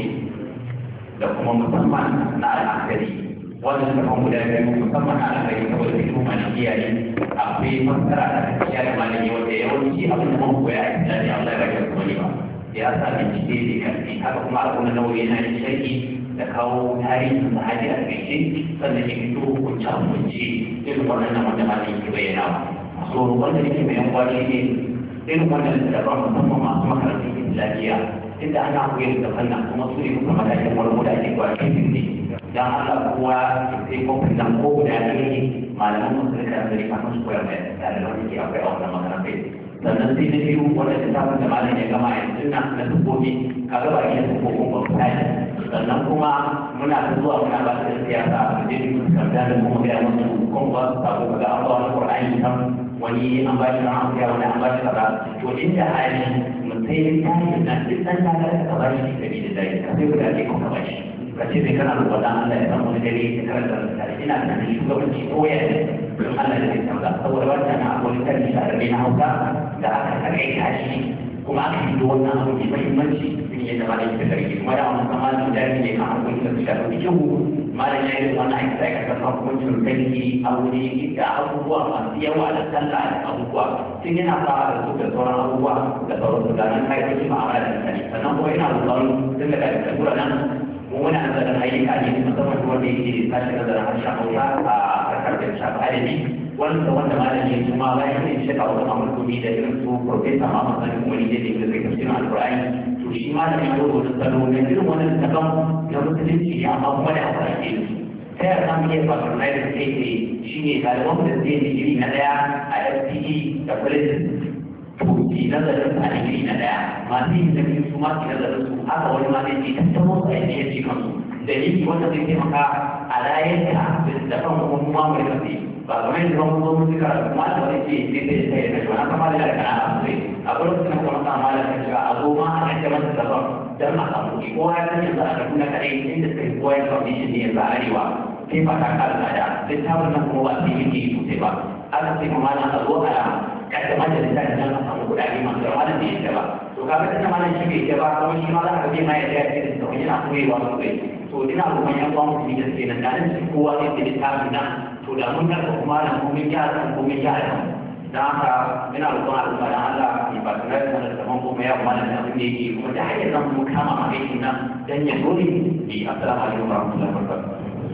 da kuma musamman na al'akari. Wannan tafan guda biyu musamman na al'akari saboda su malikiya ne. Akwai fassara da tafiya da malami wanda yawanci abin da mun koya a cikin da Allah ya rage su wani ba. Ya sa bincike da karfi haka kuma abu na nauyi yana da sharhi da kawo tarihin sahabi a gaishe sannan ya fito hukunci hukunci irin wannan wanda malamin ke bayyana so wanda yake bayan kwashi ne irin wannan da ba musamman masu makarantun lafiya inda ana koyar da fannin kuma su ne kuma matakin warko da ake kwashi ne dan Allah kowa sai kofin nan ko guda ne malaman musulunci da zai kafin su koyar da ɗaliban da ke akwai a wannan makarantai sannan sai na biyu wanda ta samun da malam ya gama yanzu na na tukobi ka gaba iya tukokon gwamnati sannan kuma muna ta zuwa muna ba da siyasa a jirgin karda da kuma gaya musu kuma ba su sabo kaga an ba wani ƙwar'ani kan wani an ba shi ran afiya wani an ba shi kaza to inda hali mun sai da tarihin nan duk ɗan takarar ka ba shi da bi da dai ka sai guda ke kuma ba shi ka ce sai kana roƙon Allah ya san wani dare ka karanta da ina da shugabanci ko ya ne don Allah da zai canza saboda wannan abu da kan shi na Hausa da aka kare shi kuma aka yi wannan abu mai muhimmanci sun yi zama da ita karfi kuma da wani sama da jari ne kan hukunci da su shafi kyau malam ya yi wannan aiki sai ka san hukuncin sarki aure da abubuwa masu yawa da sallah da abubuwa tun yana fara da su da sauran abubuwa da sauran su ganin kai da shi ma'amala da mutane sannan kuma yana roƙon tun daga da tura nan wani nazarin ayyuka ne musamman wanda yake tashi nazarin harshen Hausa a harkar da shafi adadi wanda wanda malami ya kuma bayan yin shaka wata mamurkumi da irin su profesa Muhammad Sani kuma ne da yake zai tafsirin Al-Qur'ani to shi malami ya zo da salo na irin wannan takan na musulunci ne amma kuma da amfani da su ta yaya zamu iya patronai da kai ne shi ne ɗaliban da zai digiri na ɗaya a F T E da Colleges to ki nazarin a digiri na ɗaya masu yin da biyu su ma ki nazarin su haka wani ma zai ce tattaro su a yadda ya ce kansu dalili wanda zai taimaka a layar da kan kuma mai kafi ba kamar yadda wani zo mutu karatu kuma da wani ce sai sai sai da shi wani kama da kana a sosai a gurin suna kuma sa ma da kan shiga a zo ma a yanke masa daban don a samu ki kowa ya san yanzu a kaduna kaɗai inda suka yi koyar foundation ne yanzu a arewa sai ba ta kara tsada littafin nan kuma ba su yi ke sosai ba aka ce kuma na a zo a kaddamar da littafin nan a samu kuɗaɗe masu yawa da bai yadda ba to kaga tana ma nan shi bai yadda ba kuma shi ma za ka ga ma ya ya ce da sauran yana koyewa sosai to ina kuma yan uwan musulmi da suke nan da nan kowa zai ce littafin nan to da mun karɓa kuma da komin gyara ko min gyara dan haka ina roƙon al'umma dan Allah ya ba tare da sanar da man kuma ya kuma da abin da yake kuma da hanyar zan mu kama a aikin nan dan ya dole bi assalamu alaikum warahmatullahi wabarakatuh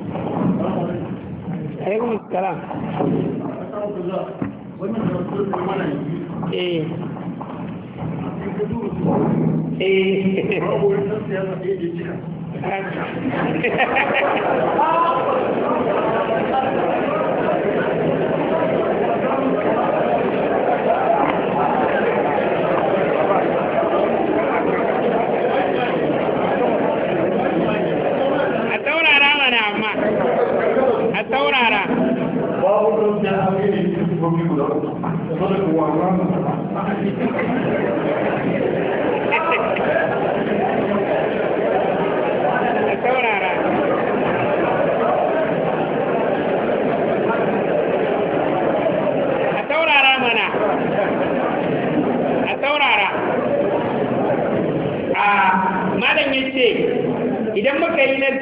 alaikum assalam eh a taurara mana amma a taurara babu da abin da ke gobe guda da zo da kuwa a taurara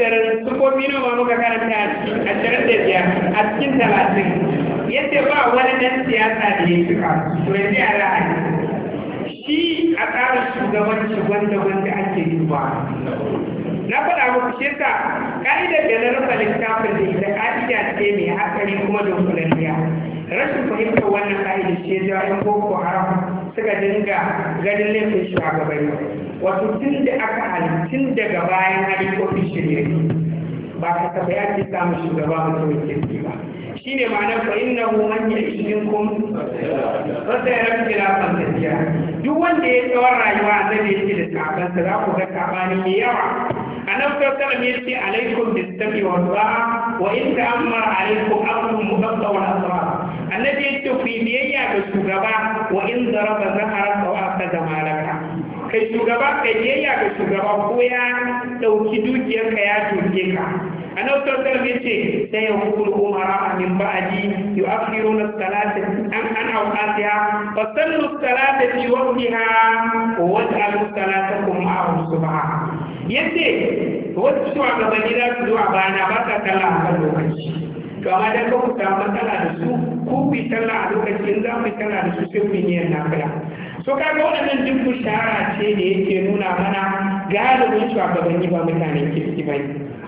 nazarin sufofi nawa muka karanta a cikin ashirin da biyar a cikin talatin yadda ba wani dan siyasa da ya cika to yanzu a ra'ayi shi a tsarin shugabanci wanda wanda ake duba na faɗa muku shi yasa ka'idar da na rufe littafin da ita ka'ida ce mai hatsari kuma da kulalliya rashin fahimtar wannan ka'idar ce ya yan boko haram suka dinga ganin laifin shugabanni wato tun da aka halittun daga bayan halifofin shirye ba ka taɓa ya ce samun shugaba mutumin kirki ba shi ne ma'anar fa inna hu man yashin kum wata ya rabu da fantaziya duk wanda ya tsawon rayuwa a zai yake da sabansa za ku ga sabani mai yawa annabi sallallahu alaihi wasallam yace alaikum bis-sami wa ta'a wa in ta'ammara alaikum amrun mudabba wa asra annabi yace ku biyayya ga shugaba wa in daraba zaharaka wa akaza malaka kai shugaba kai biyayya ga shugaba ko ya dauki dukiyarka ya tuke ka annabi sallallahu alaihi wasallam yace sai ya hukul umara min ba'di yu'akhiruna as-salata an an awqatiha fa sallu as-salata fi waqtiha wa waj'alu salatakum ma'a subha yace wasu shugabanni za su zo a bana ba ta kalla a kan lokaci to amma dan ka ku samu matsala da su ku bi sallah a lokacin za mu sallah da su sai ku yi niyyar nafila so kaga waɗannan duk bushara ce da yake nuna mana galibin shugabanni ba mutanen kirki ba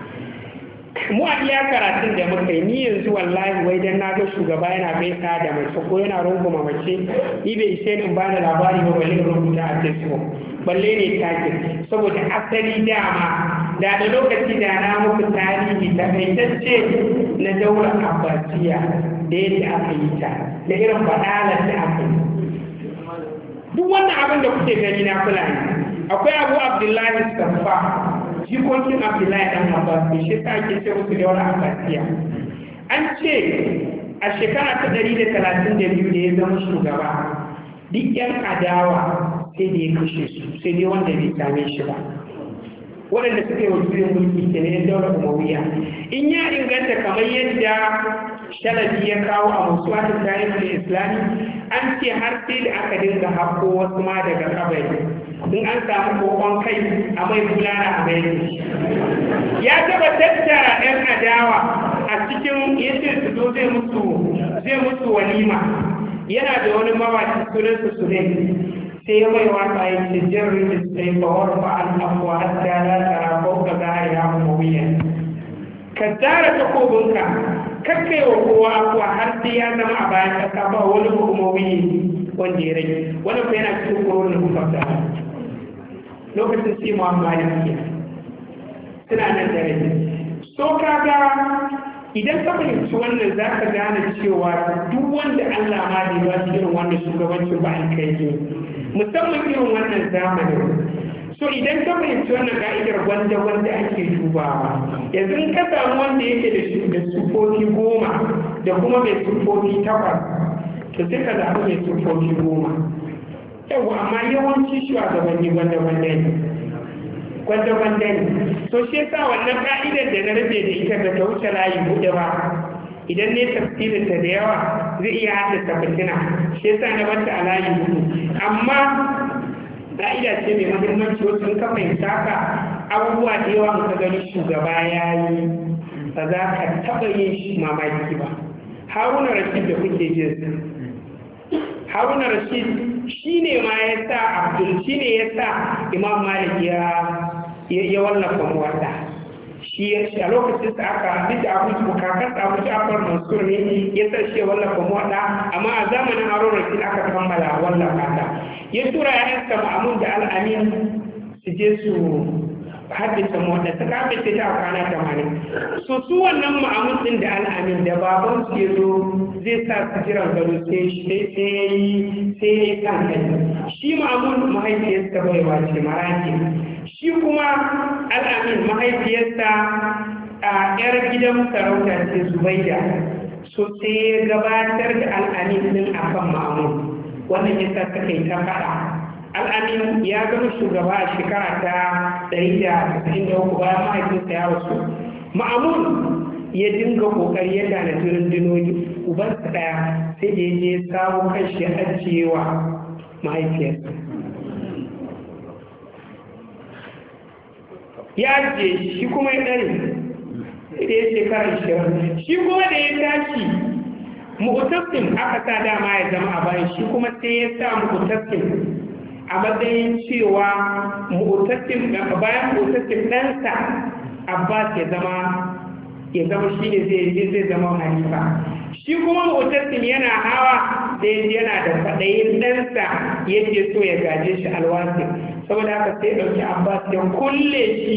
mu a iya karatun da muka yi ni yanzu wallahi wai dan na ga shugaba yana gaisa da mace ko yana runguma mace ni bai ishe in ba da labari ba balle rubuta a facebook balle ne take saboda asali dama da da lokaci da na muku tarihi takaitacce na daular abbasiya da yadda aka yi ta da irin fadalar da aka yi duk wannan abin da kuke gani na fulani akwai abu abdullahi safa jikokin abdullahi dan abbas ne shi ta ake ce musu da wani abbasiya an ce a shekara ta ɗari da talatin da biyu da ya zama shugaba duk yan adawa sai da ya kashe su sai dai wanda bai same shi ba waɗanda suka yi wa juyin mulki ke ne daular umawiya in ya inganta kamar yadda shalabi ya kawo a musuwatin tarihin islami an ce har sai da aka dinga haƙo wasu ma daga kabari in an samu kokon kai a mai bulala a mai ya taba tattara ɗan adawa a cikin yace su zo zai musu zai musu walima yana da wani mawaki sunansa Sudai sai ya mai waka ya ce jirri da sai bawar fa an afuwa hatta la tara fauka zahiri ya muwiya ka tsara takobinka kakkai wa kowa afuwa har sai ya zama a bayan kasa ba wani hukumomi wanda ya rage wani fa yana cikin koronin hukumta lokacin sai muhammadu ke suna nan da rai so kaga idan ka fahimci wannan za ka gane cewa duk wanda allah ma bai ba shi irin wannan shugabancin ba an kai ne musamman irin wannan zamanin so idan ka fahimci wannan ka'idar wanda wanda ake dubawa yanzu in ka samu wanda yake da sufofi goma da kuma mai sufofi takwas to sai ka zaɓi mai sufofi goma yau amma yawanci shugabanni wanda-wanda ne wanda-wanda ne so shi yasa wannan ka'idar da na rufe da ita da ta wuce layi buɗe ba idan ne tafsirinta da yawa zai iya haddasa fitina shi yasa na bata a layi buɗe amma ka'ida ce mai muhimmanci wasu in ka fahimta ka abubuwa da yawa ka gani shugaba ya yi ba za ka taɓa yin shi mamaki ba haruna rashid da kuke jinsa haruna rashid shi ne ma ya sa abdul shi ne ya sa imam malik ya ya wallafa muwatta shi a lokacin sa aka bisa abu kakar abu jafar mansur ne ya sa shi ya wallafa muwatta amma a zamanin haruna rashid aka kammala wallafa ta ya tura ya'yansa ma'amun da al'amin su je su haddace muwatta ta kaface ta a kwana tamanin so su wannan ma'amun din da al'amin da baban su ya zo zai sa su jiran gado sai ya yi kan kai shi ma'amun mahaifiyarsa baiwa ce maraki shi kuma al'amin mahaifiyarsa a yar gidan sarauta ce zubaida so sai ya gabatar da al'amin din akan ma'amun wannan ya sa suka yi ta faɗa al'amin ya zama shugaba a shekara ta ɗari da casa'in da uku bayan mahaifinsa ya rasu ma'amun ya dinga kokari ya tanaji rundunoni ubansa ɗaya sai da ya je samu kanshi ya ajiye wa mahaifiyarsa ya ajiye shi kuma ya ɗare da ya shekara ishirin shi kuma da ya tashi mu'tasim aka sa dama ya zama a bayan shi kuma sai ya sa mu'tasim a matsayin cewa mu'tasim bayan mu'tasim ɗansa Abbas ya zama ya zama shi ne zai zai zama halifa shi kuma mu'tasim yana hawa sai yana da faɗayin ɗansa yake so ya gaje shi alwasi saboda haka sai ɗauki Abbas ya kulle shi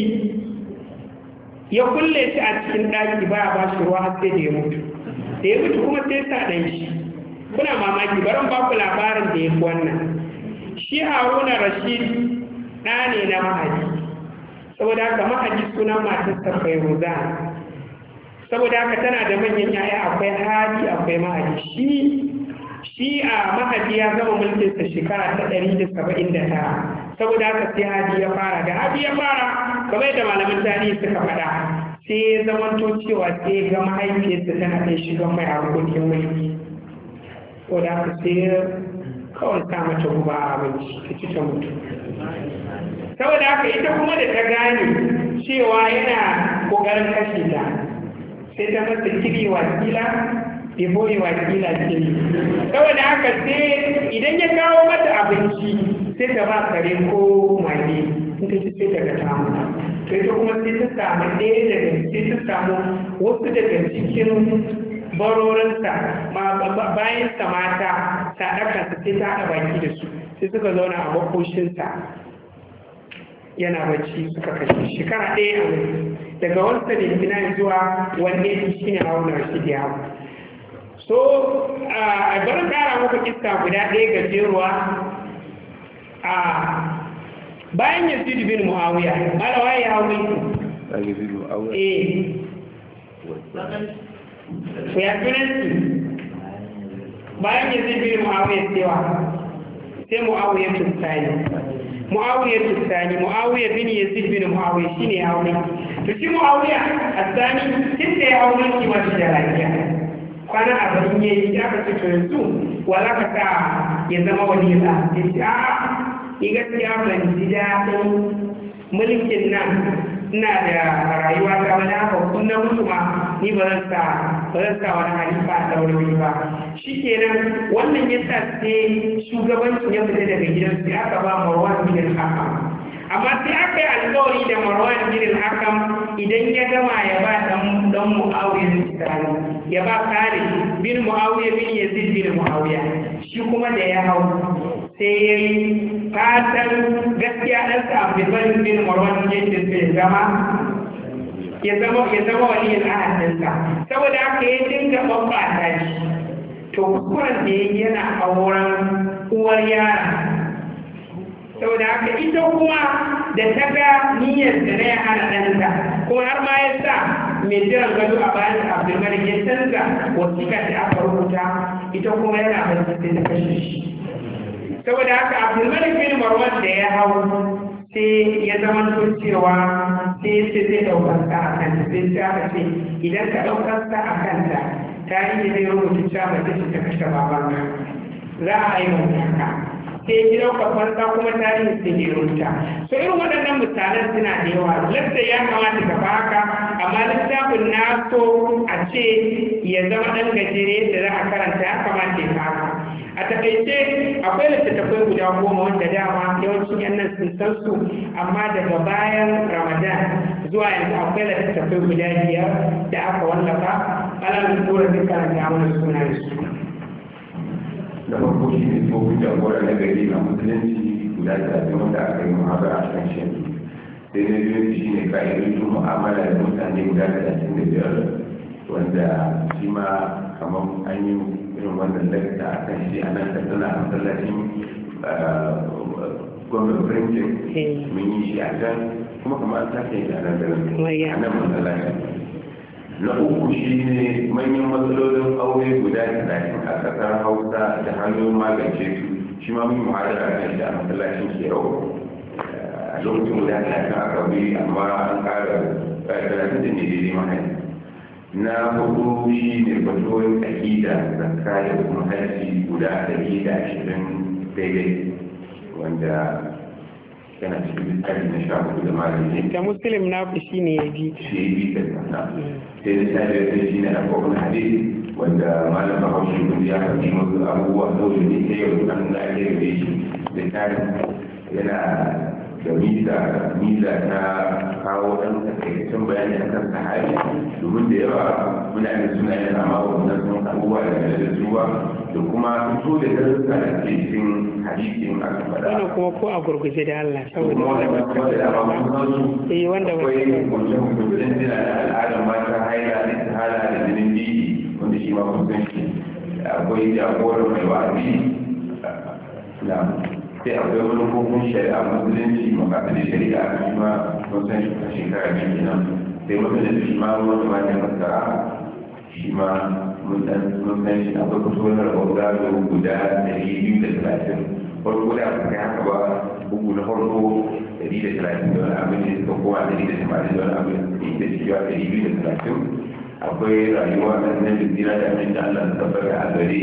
ya kulle shi a cikin ɗaki ba a ba shi ruwa har sai da ya mutu da ya mutu kuma sai sa ɗan shi kuna mamaki barin ba ku labarin da ya fi wannan shi Haruna Rashid ɗa ne na Mahadi saboda haka Mahadi sunan matarsa Fairuzan saboda haka tana da manyan yaya akwai Hadi akwai Mahadi shi shi a Mahadi ya gama mulkinsa shekara ta ɗari da saba'in da tara saboda haka sai Hadi ya fara da Hadi ya fara kamar yadda malaman tarihi suka faɗa sai ya zamanto cewa sai ga mahaifiyarsa tana ɗan shiga mai harkokin mulki saboda haka sai kawai sa mata guba a abinci ta ci ta mutu saboda haka ita kuma da ta gane cewa yana ƙoƙarin kashe ta sai ta masa kiri wakila eboyi wakila ce saboda haka sai idan ya kawo mata abinci sai ta ba kare ko mage ita ce sai ta ga tamu to ita kuma sai ta samu ɗaya daga sai ta samu wasu daga cikin barorinsa bayan sa mata saɗakansa sai ta haɗa baki da su sai suka zauna a makoshinsa yana bacci suka kashe shekara ɗaya a daga wani da zuwa wanne shi ne hauna shi da yawa so a barin ƙara muku iska guda ɗaya gajeruwa a bayan yazid bin muawiya malawa ya hawo ku eh so ya tunanci bayan yazid bin muawiya cewa sai muawiya tsani muawiya tsani muawiya bin yazid bin muawiya shine ya hawo to shi muawiya asani tunda ya hawo shi ma shi da lafiya kwana arba'in ya yi aka ce to yanzu wala ka sa ya zama wani ya ce a ni gaskiya ban ji daɗin mulkin nan ina da rayuwa ta wani haka kun na mutu ma ni ba zan sa ba zan sa wani halifa a ɗaurayi ba shi kenan wannan ya sa sai shugabancin ya fita daga gidan sai aka ba Marwan bin al-Hakam amma sai aka yi alƙawari da Marwan bin al-Hakam idan ya gama ya ba dan dan Muawiya tsari ya ba kare bin Muawiya bin Yazid bin Muawiya shi kuma da ya hau sai ya yi fatan gaskiya ɗansa Abdulmalik bin Marwan yadda zai zama ya zama ya zama waliyin ahadinsa saboda haka ya dinga ɓaɓɓata shi to kuskuren da ya yi yana auren uwar yara saboda haka ita kuma da ta ga niyyar da na ya hana ɗanta kuma har ma ya sa mai jiran gado a bayan Abdulmalik ya canza wasiƙa da aka rubuta ita kuma yana bai sai ta kashe shi saboda haka Abdulmalik bin Marwan da ya hau sai ya zama cewa sai sai zai ɗaukar sa a kanta sai sai aka ce idan ka ɗaukar sa a kanta tarihi zai rubuta cewa mace ce ta kashe babanka za a yi wani haka sai ya ɗaukar fansa kuma tarihi sai ya rubuta so irin waɗannan misalan suna da yawa lafta ya kamata ka fa haka amma littafin na so a ce ya zama ɗan gajere da za a karanta ya kamata ya haka a takaice akwai littattafai guda goma wanda dama yawancin yan nan sun san su amma daga bayan Ramadan zuwa yanzu akwai littattafai guda biyar da aka wallafa alamun tura duka da mana suna da su da farko shi ne tsohon jagora na gari na musulunci guda talatin wanda aka yi muhabara a kan shi sai na biyu shi ne ka'idojin mu'amala da mutane guda talatin da biyar wanda shi ma kamar an yi irin wannan lakta a kan shi a nan tattala a masallacin gwamnan printing mun yi shi a can kuma kamar an sake shi a nan da a nan masallacin na uku shi ne manyan matsalolin aure guda talatin a kasar hausa da hanyoyin magance su shi ma mun muhadara a kan shi a masallacin kerau a lokacin guda talatin aka bi amma an kara talatin da ne daidai mahaifi na hudu shi ne fatoyin aƙida zakka da kuma hajji guda ɗari da ashirin daidai wanda yana cikin littafi na sha hudu da malami da muslim na ku shi ne ya bi shi ya bi ta sana sai da sha biyar sai shi ne a kowane hadisi wanda malam bahaushe kun ya faɗi masu abubuwa saboda ne ta yau an da ake gare shi littafin yana da mita mita ta kawo ɗan takaitaccen bayani a kan sahabi domin da yawa mutane suna yin amma wannan sun abubuwa da da zuwa da kuma fito da darussa da ke cikin hadisin aka faɗa. Wannan kuma ko a gurguje da Allah saboda wanda ba ta da ba mun eh wanda ba akwai mutum mutum da al'adar mata haila da hala da jinin biki wanda shi ma kun san shi akwai jagorar mai wa'azi na sai akwai wani hukun shari'a musulunci makasar shari'a a shi ma mun san shi a shekara biyu kenan sai mutum da shi ma wani ma ne masara shi ma mun san shi akwai kusurar ɓangare guda ɗari biyu da talatin farko da aka kai haka ba bugu na farko ɗari da talatin da wani abin da suka kowa ɗari da tamanin da wani abin da suke cewa ɗari biyu da talatin akwai rayuwa na nan da tsira da abin da Allah ta tabbata a gare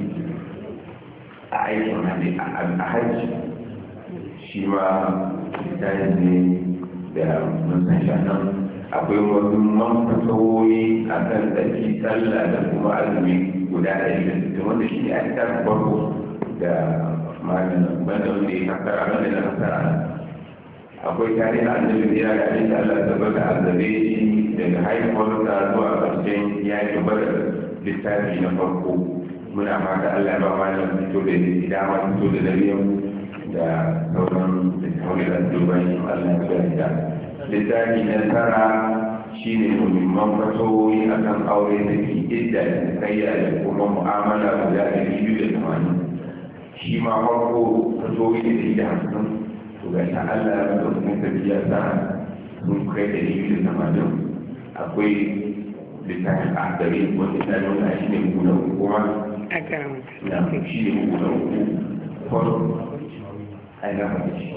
a aikin hajji a hajji shi ma misali ne da mun san shi nan akwai wasu manfasawoyi a kan tsarki sallah da kuma azumi guda ɗari da sittin wanda shi ne a cikin farko da maganin banda wanda ya kasara banda na kasara akwai tarihin annabi ya ga abin da Allah tabbata a zabe shi daga haihuwarsa zuwa ƙarshen yakin bada littafi na farko muna fata Allah ya ba malam fito da dama fito da dariyan da sauran littafi da duban Allah ya ba da littafi na tara shine muhimman fatoyi akan aure da ke idda da kayya da kuma mu'amala guda ɗari biyu da tamanin shi ma farko fatoyi da ɗari da hamsin to ga ta Allah ya ba da tafiya sa sun kai ɗari biyu da tamanin akwai littafin akari wanda ta nuna shi ne mugu na uku kuma a karama na shi ne mugu na uku kwallo a yi gama da shi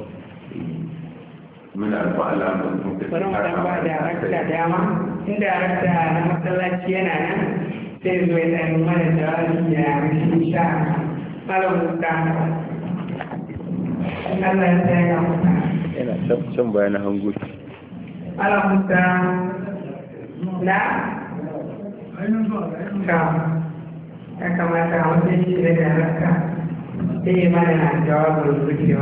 muna rufa Allah da sun tafi bari mu dan ba da rakta dama inda rakta na masallaci yana nan sai zo ya dan mana jawabi da rashin sha malam Musa Allah ya tsaya ga Musa yana can bayan hango malam Musa na ta ya kamata a wajen shi da rakta sai mana jawabin rukewa